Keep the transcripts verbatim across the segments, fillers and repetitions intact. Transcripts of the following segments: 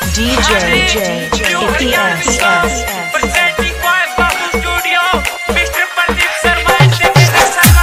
D J A P S presenting by Babu Studio, Mister Pradeep Sharma and Devendra Sharma.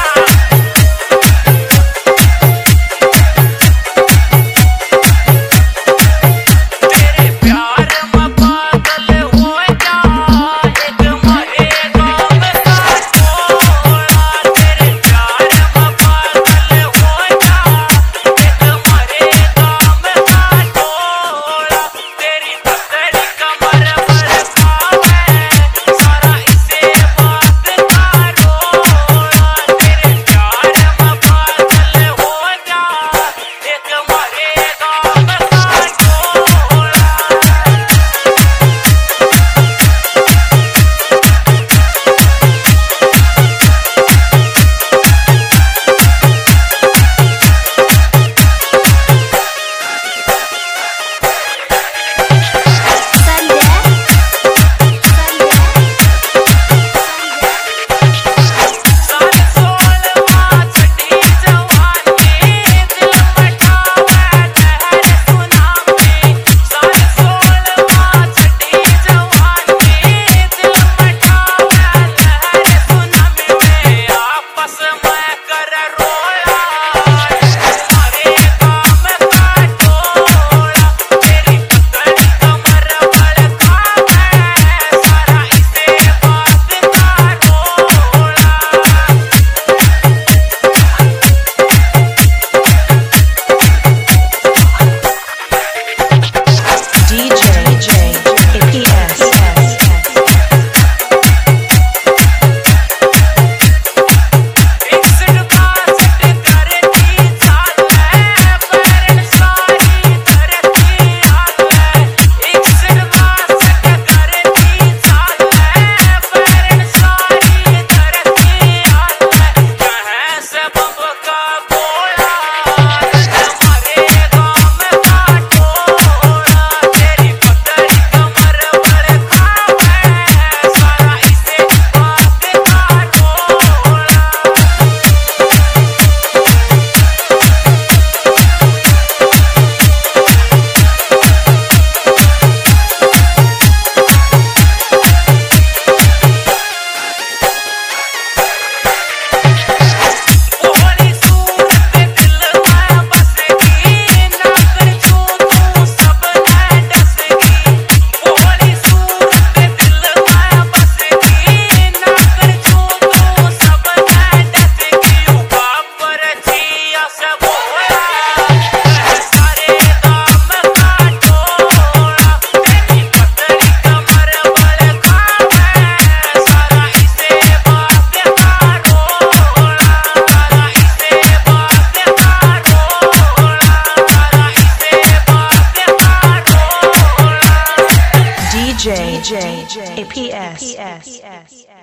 तेरे प्यार में पागल हो जा, एक मरे गाँव का टोला। तेरे प्यार में पागल हो जा, एक मरे गाँव का टोला। तेरी पतली कमर पर पाँव है, सारा इसे बात का रोला। तेरे प्यार में पागल हो जा, एक मरे गाँव का टोला। साल सोलहवां छठी जवानी, दिल मठावे लहर सुनामी। साल सोलहवां छठी जवानी, दिल मठावे लहर सुनामी। में आपस में कर रोला, हमारे काम का टोला। तेरी पतली कमर बड़कावे, सारा इसे बात का रोला। D J A P S इक्सठ बासठ करती चाल है, पैरन सारी धरती हाल है। इक्सठ बासठ करती चाल है, पैरन सारी धरती हाल है। कहें से बम का गोला, हमारे गाँव का टोला। तेरी पतली कमर बड़कावे, सारा इसे बात का टोला। ओहरी सूरत दिल में बसगी, ना कर छू तू सब न डसगी। ओहरी सूरत दिल में बसगी, ना कर छू तू सब न डसगी। ऊपर जिया से बोला, सारे गाँव का टोला। तेरी पतली कमर बड़कावे, सारा इसे बात का रोला। सारा इसे बात का रोला। सारा इसे बात का रोला। D J A P S